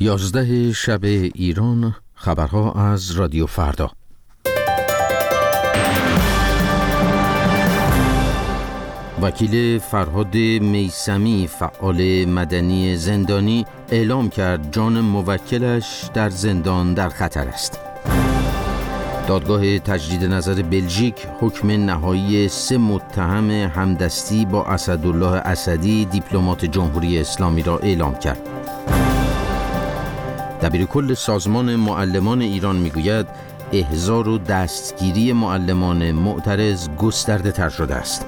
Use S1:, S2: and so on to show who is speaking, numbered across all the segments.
S1: 11 شب ایران، خبرها از رادیو فردا. وکیل فرهاد میثمی، فعال مدنی زندانی، اعلام کرد جان موکلش در زندان در خطر است. دادگاه تجدید نظر بلژیک حکم نهایی 3 متهم همدستی با اسدالله اسدی، دیپلمات جمهوری اسلامی را اعلام کرد. دبیرکل سازمان معلمان ایران میگوید احضار و دستگیری معلمان معترض گسترده تر شده است.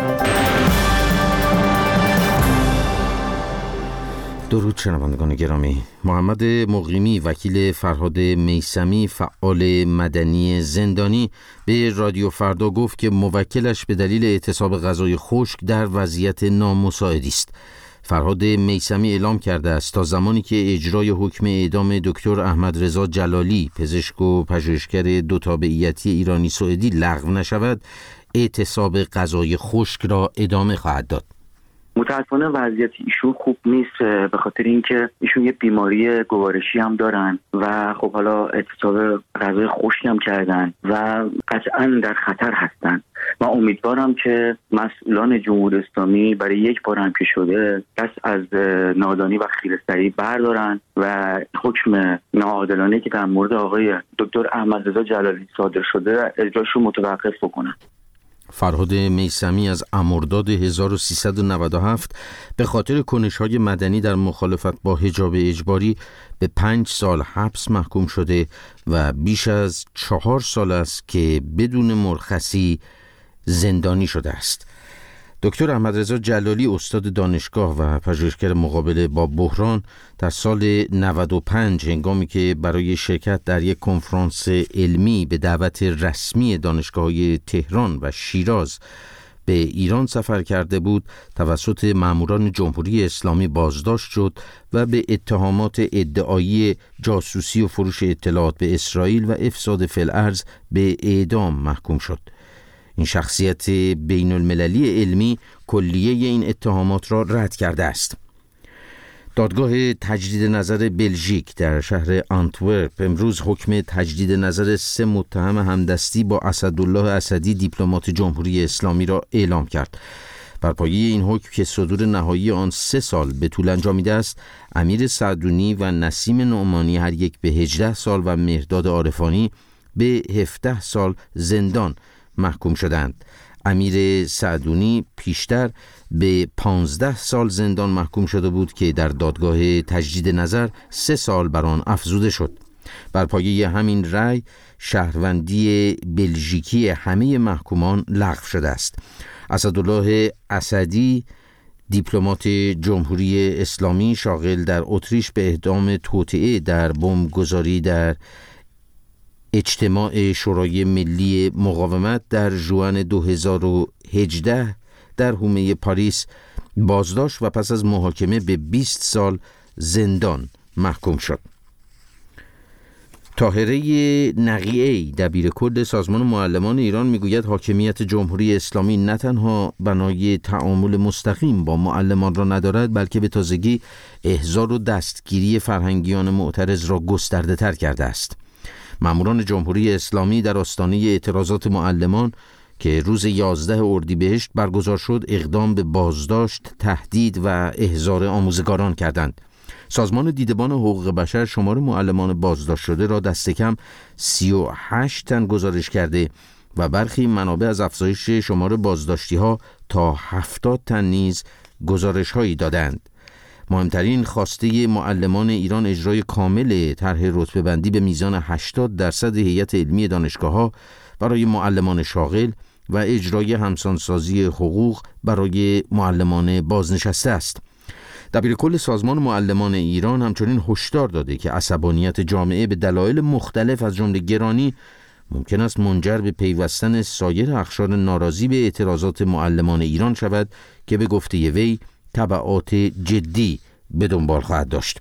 S1: درود شنوندگان گرامی. محمد مقیمی، وکیل فرهاد میثمی، فعال مدنی زندانی، به رادیو فردا گفت که موکلش به دلیل اعتصاب غذای خشک در وضعیت نامساعدی است. فرهاد میثمی اعلام کرده است تا زمانی که اجرای حکم اعدام دکتر احمد رضا جلالی، پزشک و پژوهشگر 2 تابعیتی ایرانی سوئدی لغو نشود، اعتصاب غذای خشک را ادامه خواهد داد.
S2: متاسفانه وضعیت ایشون خوب نیست، به خاطر اینکه ایشون یه بیماری گوارشی هم دارن و خب حالا اعتصاب غذای خشک هم کردن و قطعا در خطر هستن. من امیدوارم که مسئولان جمهوری اسلامی برای یک بار هم که شده دست از نادانی و خیره‌سری بردارن و حکم ناعادلانه که در مورد آقای دکتر احمد رضا جلالی صادر شده اجراشو متوقف بکنن.
S1: فرهاد میثمی از مرداد 1397 به خاطر کنش‌های مدنی در مخالفت با حجاب اجباری به 5 سال حبس محکوم شده و بیش از 4 سال است که بدون مرخصی زندانی شده است. دکتر احمد رضا جلالی، استاد دانشگاه و پژوهشگر مقابل با بحران، در سال 95 هنگامی که برای شرکت در یک کنفرانس علمی به دعوت رسمی دانشگاه‌های تهران و شیراز به ایران سفر کرده بود، توسط ماموران جمهوری اسلامی بازداشت شد و به اتهامات ادعایی جاسوسی و فروش اطلاعات به اسرائیل و افساد فی الارض به اعدام محکوم شد. این شخصیت بین المللی علمی کلیه این اتهامات را رد کرده است. دادگاه تجدید نظر بلژیک در شهر آنتورپ امروز حکم تجدید نظر 3 متهم همدستی با اسدالله اسدی، دیپلمات جمهوری اسلامی را اعلام کرد. بر پایه این حکم که صدور نهایی آن 3 سال به طول انجامیده است، امیر سعدونی و نسیم نعمانی هر یک به 18 سال و مهرداد عارفانی به 17 سال زندان محکوم شدند. امیر سعدونی پیشتر به 15 سال زندان محکوم شده بود که در دادگاه تجدید نظر 3 سال بر آن افزوده شد. بر پایه همین رأی شهروندی بلژیکی همه محکومان لغو شده است. اسدالله اسدی، دیپلمات جمهوری اسلامی شاغل در اتریش، به اعدام توطئه در بمبگذاری در اجتماع شورای ملی مقاومت در ژوئن 2018 در حومه پاریس بازداشت و پس از محاکمه به 20 سال زندان محکوم شد. طاهره نقیعی، دبیرکل سازمان معلمان ایران، میگوید حاکمیت جمهوری اسلامی نه تنها بنای تعامل مستقیم با معلمان را ندارد، بلکه به تازگی احضار و دستگیری فرهنگیان معترض را گسترده تر کرده است. ماموران جمهوری اسلامی در آستانه اعتراضات معلمان که روز 11 اردیبهشت برگزار شد، اقدام به بازداشت، تهدید و احضار آموزگاران کردند. سازمان دیدبان حقوق بشر شمار معلمان بازداشت شده را دست کم 38 تن گزارش کرده و برخی منابع از افزایش شمار بازداشتی ها تا 70 تن نیز گزارش هایی دادند. مهمترین خواسته معلمان ایران اجرای کامل طرح رتبه بندی به میزان 80% هیئت علمی دانشگاه‌ها برای معلمان شاغل و اجرای همسانسازی حقوق برای معلمان بازنشسته است. دبیرکل سازمان معلمان ایران همچنین هشدار داده که عصبانیت جامعه به دلایل مختلف از جمله گرانی ممکن است منجر به پیوستن سایر اقشار ناراضی به اعتراضات معلمان ایران شود که به گفته وی تبعات جدی به دنبال خواهد داشت.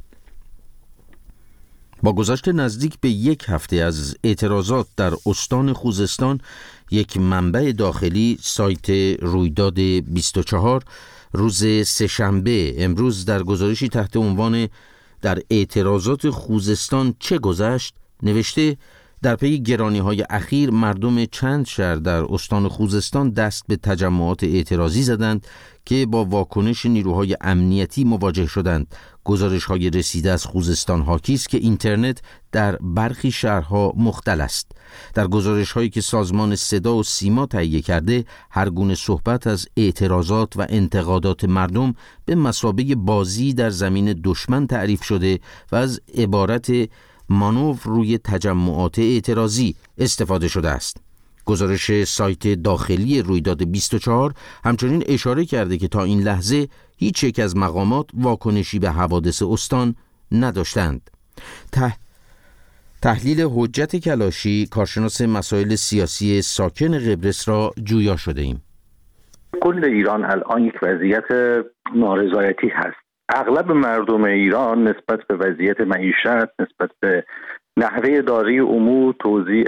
S1: با گذشت نزدیک به 1 هفته از اعتراضات در استان خوزستان، یک منبع داخلی، سایت رویداد 24، روز سه‌شنبه امروز در گزارشی تحت عنوان در اعتراضات خوزستان چه گذشت نوشته در پی گرانی‌های اخیر مردم چند شهر در استان خوزستان دست به تجمعات اعتراضی زدند که با واکنش نیروهای امنیتی مواجه شدند. گزارش‌های رسیده از خوزستان حاکی است که اینترنت در برخی شهرها مختل است. در گزارش‌هایی که سازمان صدا و سیما تهیه کرده، هر گونه صحبت از اعتراضات و انتقادات مردم به مثابه بازی در زمین دشمن تعریف شده و از عبارت مانور روی تجمعات اعتراضی استفاده شده است. گزارش سایت داخلی رویداد 24 همچنین اشاره کرده که تا این لحظه هیچ یک از مقامات واکنشی به حوادث استان نداشتند. تحلیل حجت کلاشی، کارشناس مسائل سیاسی ساکن قبرس، را جویا شده ایم.
S3: کل ایران الان یک وضعیت نارضایتی هست. اغلب مردم ایران نسبت به وضعیت معیشت، نسبت به نحوه داری امور، توزیع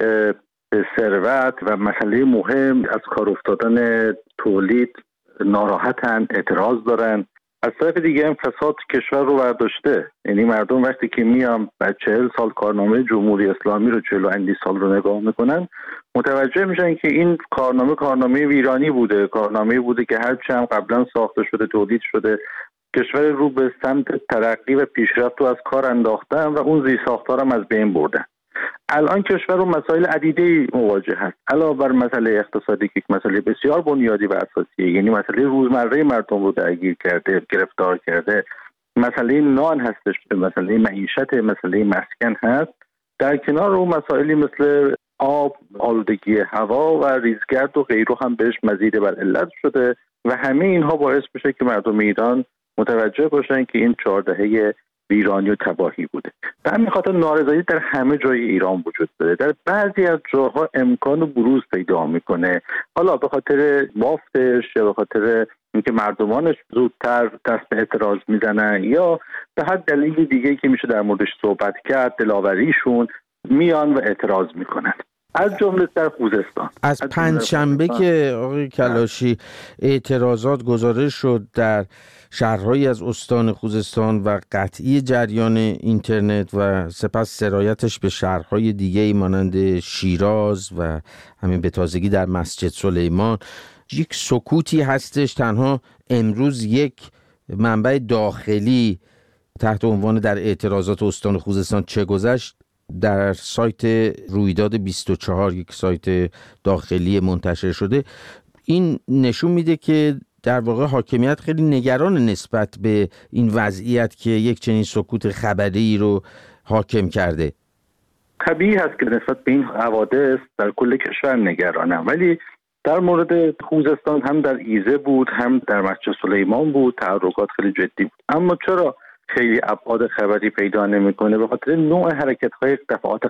S3: ثروت و مسئله مهم از کار افتادن تولید ناراحتن، اعتراض دارن. از طرف دیگه هم فساد کشور رو برداشته. یعنی مردم وقتی که میان بعد 40 سال کارنامه جمهوری اسلامی رو 40 و اندی سال رو نگاه میکنن، متوجه میشن که این کارنامه ویرانی بوده، کارنامه بوده که هرچی هم قبلا ساخته شده، تولید شده، کشور رو به سمت ترقی و پیشرفت رو از کار انداختن و اون زیرساخت‌ها هم از بین بردن. الان کشور رو مسائل عدیده‌ای مواجه هست. علاوه بر مسئله اقتصادی که مسئله بسیار بنیادی و اساسیه، یعنی مسئله روزمره مردم رو درگیر کرده، گرفتار کرده، مسئله نان هستش، مسئله معیشت، مسئله مسکن هست. در کنار اون مسائلی مثل آب، آلودگی هوا و ریزگرد و غیره هم بهش مزید بر علت شده و همه اینها باعث میشه که مردم ایران متوجه باشن که این 4 دهه ویرانی و تباهی بوده. به همین خاطر نارضایتی در همه جای ایران وجود داره. در بعضی از جاها امکان بروز پیدا میکنه، حالا به خاطر بافتش یا به خاطر اینکه مردمانش زودتر دست به اعتراض میزنن یا به هر دلیل دیگه که میشه در موردش صحبت کرد، دلاوریشون میان و اعتراض میکنن. از جمله در خوزستان
S1: از پنجشنبه که آقای کلاشی اعتراضات گزارش شد در شهرهایی از استان خوزستان و قطعی جریان اینترنت و سپس سرایتش به شهرهای دیگه مانند شیراز و همین به تازگی در مسجد سلیمان، یک سکوتی هستش. تنها امروز یک منبع داخلی تحت عنوان در اعتراضات استان خوزستان چه گذشت در سایت رویداد 24، یک سایت داخلی منتشر شده، این نشون میده که در واقع حاکمیت خیلی نگران نسبت به این وضعیت که یک چنین سکوت خبری رو حاکم کرده.
S3: طبیعی هست که نسبت به این حوادث در کل کشور نگرانم، ولی در مورد خوزستان هم در ایزه بود، هم در مسجد سلیمان بود، تحرکات خیلی جدی بود. اما چرا خیلی ابعاد خبری پیدا نمیکنه؟ به خاطر نوع حرکت‌های دفعات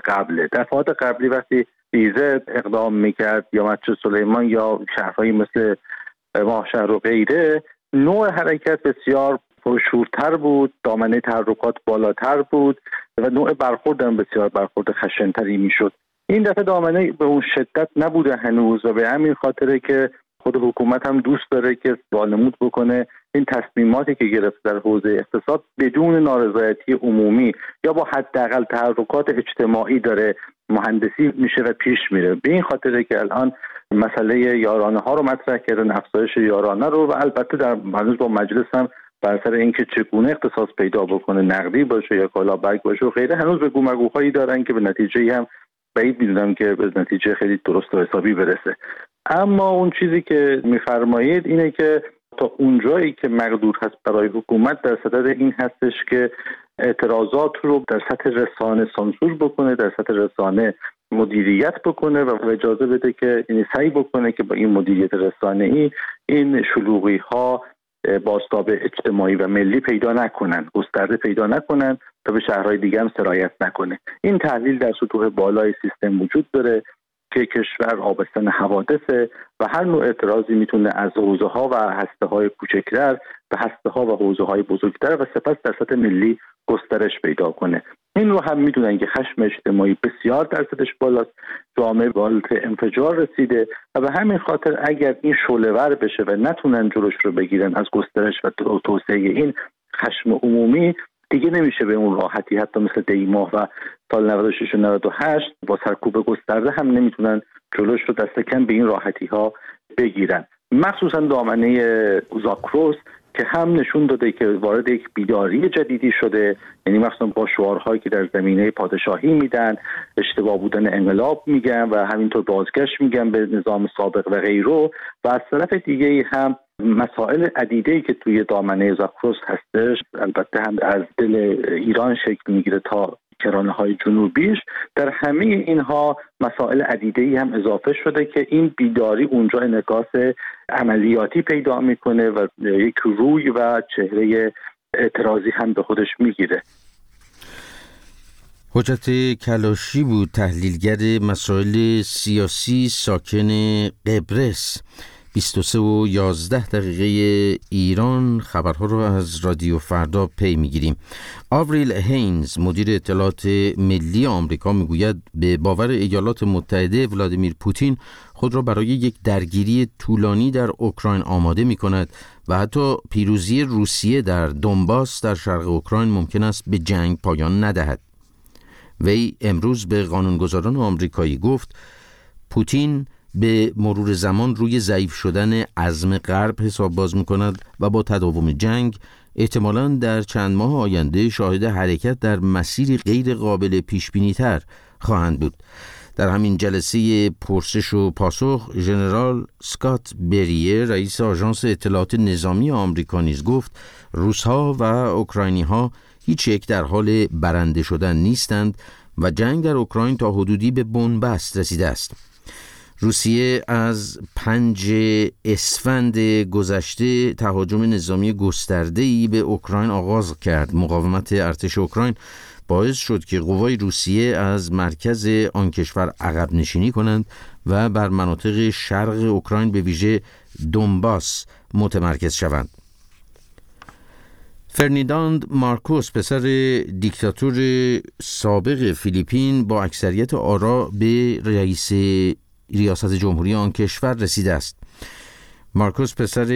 S3: قبلی وقتی ایزه اقدام میکرد یا مسجد سلیمان یا شهرهایی مثل ماهشهر و غیره، نوع حرکت بسیار پرشورتر بود، دامنه تحرکات بالاتر بود و نوع برخورد هم بسیار برخورد خشن‌تری میشد. این دفعه دامنه به اون شدت نبوده هنوز و به همین خاطره که خود حکومت هم دوست داره که وانمود بکنه این تصمیماتی که گرفت در حوزه اقتصاد بدون نارضایتی عمومی یا با حداقل تحرکات اجتماعی داره مهندسی میشه و پیش میره. به این خاطره که الان مسئله یارانه ها رو مطرح کردن، افزایش یارانه رو، و البته در هنوز با مجلس هم بر سر اینکه چگونه اختصاص پیدا بکنه، نقدی باشه یا کالابرگ باشه و غیره، هنوز به گومگوهایی دارن که به نتیجه هم بعید میدونم که به نتیجه خیلی درست و حسابی برسه. اما اون چیزی که میفرمایید اینه که تا اونجایی که مقدور هست برای حکومت در صدد این هستش که اعتراضات رو در سطح رسانه سانسور بکنه، در سطح رسانه مدیریت بکنه و اجازه بده که یعنی سعی بکنه که با این مدیریت رسانه‌ای این شلوغی ها بازتاب اجتماعی و ملی پیدا نکنن، گسترده پیدا نکنن تا به شهرهای دیگه هم سرایت نکنه. این تحلیل در سطوح بالای سیستم وجود داره که کشور آبستن حوادثه و هر نوع اعتراضی میتونه از حوزه‌ها و هسته‌های کوچکتر به هسته‌ها و حوزه‌های بزرگتر و سپس در سطح ملی گسترش پیدا کنه. این رو هم میدونن که خشم اجتماعی بسیار درصدش بالاست، جامعه به حالت انفجار رسیده و به همین خاطر اگر این شعله‌ور بشه و نتونن جلوش رو بگیرن از گسترش و توسعه این خشم عمومی، دیگه نمیشه به اون راحتی، حتی مثل دیماه و سال 96 و 98 با سرکوب گسترده هم نمیتونن جلوش رو دست کم به این راحتی ها بگیرن. مخصوصا دامنه زاگرس که هم نشون داده که وارد یک بیداری جدیدی شده، یعنی مثلا با شعارهایی که در زمینه پادشاهی میدن، اشتباه بودن انقلاب میگن و همینطور بازگشت میگن به نظام سابق و غیره، و از طرف دیگه هم مسائل عدیده‌ای که توی دامنه زاگرس هستش، البته هم از دل ایران شکل میگیره تا کرانه‌های جنوبیش، در همه اینها مسائل عدیده‌ای هم اضافه شده که این بیداری اونجا انعکاس عملیاتی پیدا میکنه و یک روی و چهره اعتراضی هم به خودش میگیره.
S1: حجت کلاشی بود، تحلیلگر مسائل سیاسی، ساکن قبرس. 23:11 ایران. خبرها رو از رادیو فردا پی میگیریم. آوریل هینز، مدیر اطلاعات ملی آمریکا، میگوید به باور ایالات متحده ولادیمیر پوتین خود را برای یک درگیری طولانی در اوکراین آماده میکند و حتی پیروزی روسیه در دونباس در شرق اوکراین ممکن است به جنگ پایان ندهد. وی امروز به قانونگذاران آمریکایی گفت پوتین به مرور زمان روی ضعیف شدن عزم غرب حساب باز می‌کند و با تداوم جنگ احتمالاً در چند ماه آینده شاهد حرکت در مسیری غیر قابل پیش‌بینی‌تر خواهند بود. در همین جلسه پرسش و پاسخ، ژنرال اسکات بریه، رئیس آژانس اطلاعات نظامی آمریکا، نیز گفت روس‌ها و اوکراینی‌ها هیچ یک در حال برنده شدن نیستند و جنگ در اوکراین تا حدودی به بنبست رسیده است. روسیه از 5 اسفند گذشته تهاجم نظامی گسترده‌ای به اوکراین آغاز کرد. مقاومت ارتش اوکراین باعث شد که قوای روسیه از مرکز آن کشور عقب نشینی کنند و بر مناطق شرق اوکراین به ویژه دونباس متمرکز شوند. فرنیداند مارکوس، پسر دیکتاتور سابق فیلیپین، با اکثریت آرا به ریاست جمهوری آن کشور رسیده است. مارکوس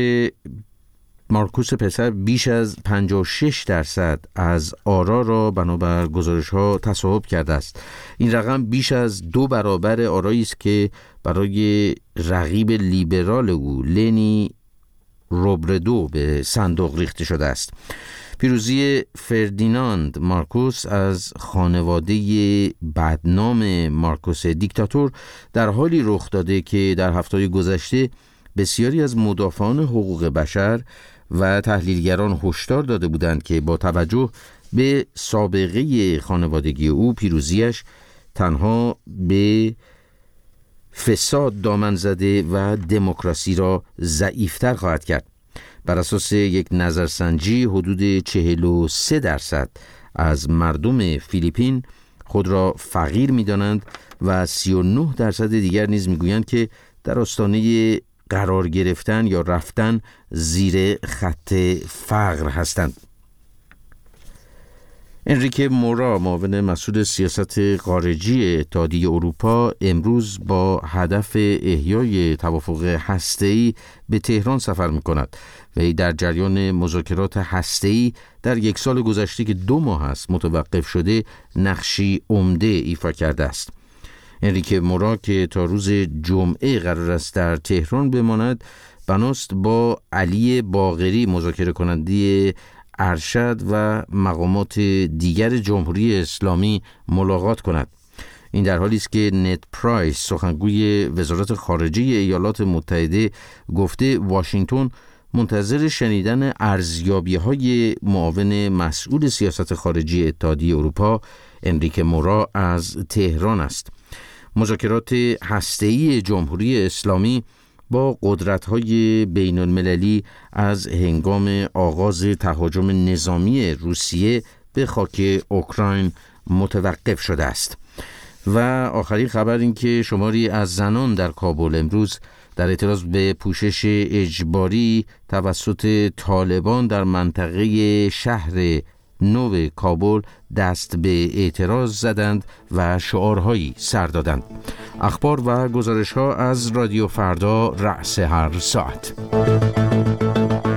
S1: پسر بیش از 56% از آرا را بنابر گزارش‌ها تصاحب کرده است. این رقم بیش از 2 برابر آرایی است که برای رقیب لیبرال او لنی روبردو به صندوق ریخته شده است. پیروزی فردیناند مارکوس از خانواده بدنام مارکوس دیکتاتور در حالی رخ داده که در هفته‌های گذشته بسیاری از مدافعان حقوق بشر و تحلیلگران هشدار داده بودند که با توجه به سابقه خانوادگی او، پیروزیش تنها به فساد دامن زده و دموکراسی را ضعیفتر خواهد کرد. بر اساس یک نظرسنجی حدود 43% از مردم فیلیپین خود را فقیر می‌دانند و 39% دیگر نیز می‌گویند که در آستانه قرار گرفتن یا رفتن زیر خط فقر هستند. انریکه مورا، معاون مسئول سیاست خارجی اتحادیه اروپا، امروز با هدف احیای توافق هسته‌ای به تهران سفر می‌کند. وی در جریان مذاکرات هسته‌ای در یک سال گذشته که 2 ماه است متوقف شده، نقشی عمده ایفا کرده است. انریکه مورا که تا روز جمعه قرار است در تهران بماند، بناست با علی باقری، مذاکره کننده ارشد و مقامات دیگر جمهوری اسلامی، ملاقات کند. این در حالی است که نت پرایس، سخنگوی وزارت خارجه ایالات متحده، گفته واشنگتن منتظر شنیدن ارزیابی‌های معاون مسئول سیاست خارجی اتحادیه اروپا انریکه مورا از تهران است. مذاکرات هسته‌ای جمهوری اسلامی با قدرت‌های بین‌المللی از هنگام آغاز تهاجم نظامی روسیه به خاک اوکراین متوقف شده است. و آخرین خبر این که شماری از زنان در کابل امروز در اعتراض به پوشش اجباری توسط طالبان در منطقه شهر نو کابل دست به اعتراض زدند و شعارهایی سر دادند. اخبار و گزارش‌ها از رادیو فردا، رأس هر ساعت.